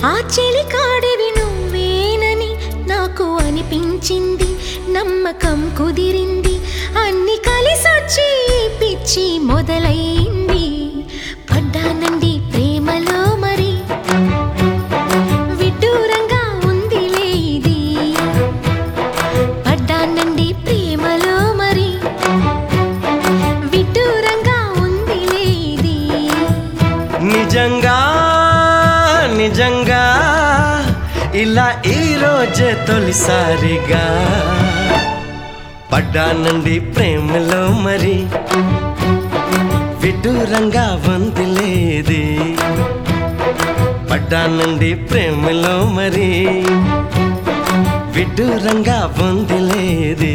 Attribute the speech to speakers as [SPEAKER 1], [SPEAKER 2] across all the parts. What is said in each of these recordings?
[SPEAKER 1] ఆ చెలికాడివి నువ్వేనని నాకు అనిపించింది, నమ్మకం కుదిరింది, అన్ని కలిసొచ్చి పిచ్చి మొదలైంది. పడ్డానండి ప్రేమలో మరి, విడ్డూరంగా ఉందిలే ఇది. పడ్డానండి ప్రేమలో మరి, విడ్డూరంగా ఉందిలే ఇది.
[SPEAKER 2] నిజంగా నిజంగా ఇలా ఈ రోజే తొలిసారిగా పడ్డానండి ప్రేమలో మరి, విడ్డూరంగా వందిలేది. పడ్డానండి ప్రేమలో మరి, విడ్డూరంగా వందిలేది.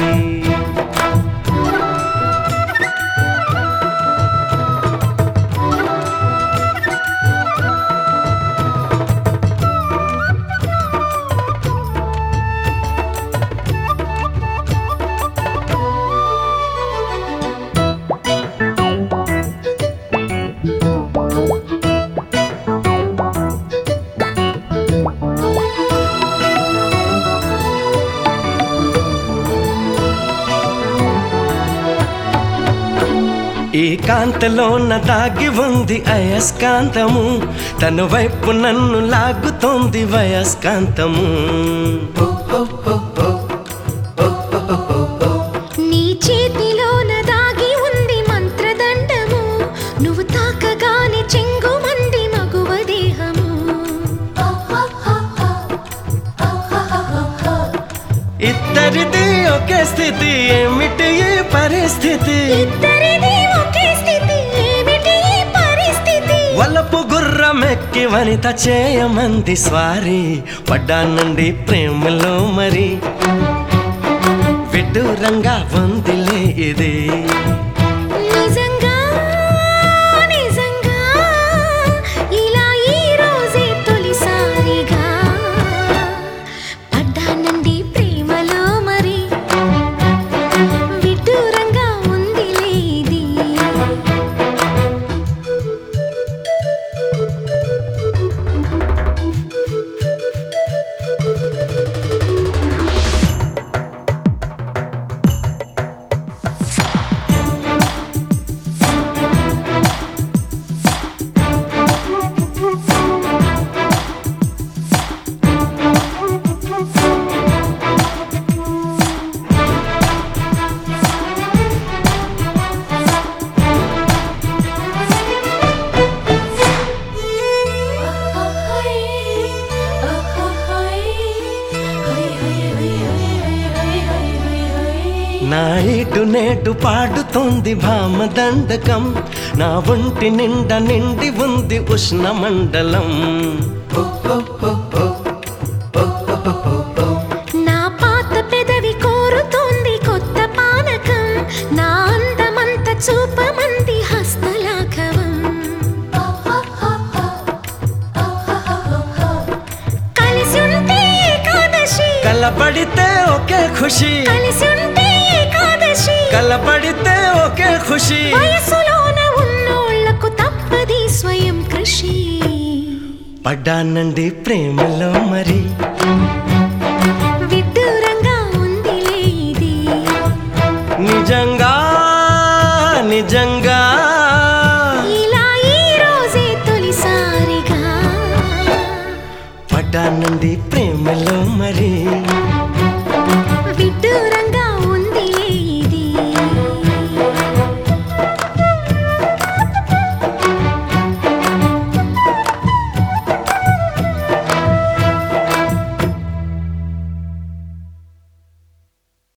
[SPEAKER 2] ఈ కాంతలోన దాగి ఉంది అయస్కాంతము, తన వైపు నన్ను లాగుతోంది వయస్కాంతము.
[SPEAKER 1] నీ చేతిలోన దాగి ఉంది మంత్రదండము, నువ్వు తాకగానే చెంగుమంది మగువ దేహము.
[SPEAKER 2] ఇద్దరిది ఒకే స్థితి, ఏమిటి ఈ పరిస్థితి? వలపు గుర్రమెక్కి వనిత చేయమంది స్వారీ. పడ్డానండి ప్రేమలో మరి, విడ్డూరంగా వందిలే ఇది.
[SPEAKER 1] నిజంగా నిజంగా ఇలా ఈ రోజే తొలిసారిగా పడ్డానండి ప్రేమలో మరి, విడ్డూరంగా ఉందిలే ఇది.
[SPEAKER 2] నా ఇటు నేటు పాడుతోంది భామదండకం, నా ఒంటి నిండా నిండి ఉంది ఉష్ణమండలం.
[SPEAKER 1] నా పాత పెదవి కోరుతోంది కొత్త పానకం, నా అందమంత చూపమంది హస్తలాఘవం. కలిసి ఉంటే ఏకాదశి,
[SPEAKER 2] కలబడితే ఒకే ఖుషి,
[SPEAKER 1] కలిసి ఉంటే ఏకాదశి,
[SPEAKER 2] కలబడితే ఒకే ఖుషి.
[SPEAKER 1] వయసులోన ఉన్నోళ్లకు తప్పది స్వయం కృషి.
[SPEAKER 2] పడ్డానండి ప్రేమలో మరి,
[SPEAKER 1] విడ్డూరంగా ఉందిలే ఇది.
[SPEAKER 2] నిజంగా నిజంగా
[SPEAKER 1] ఇలా ఈ రోజే తొలిసారిగా
[SPEAKER 2] పడ్డానండి ప్రేమలో మరి,
[SPEAKER 1] విడ్డూరంగా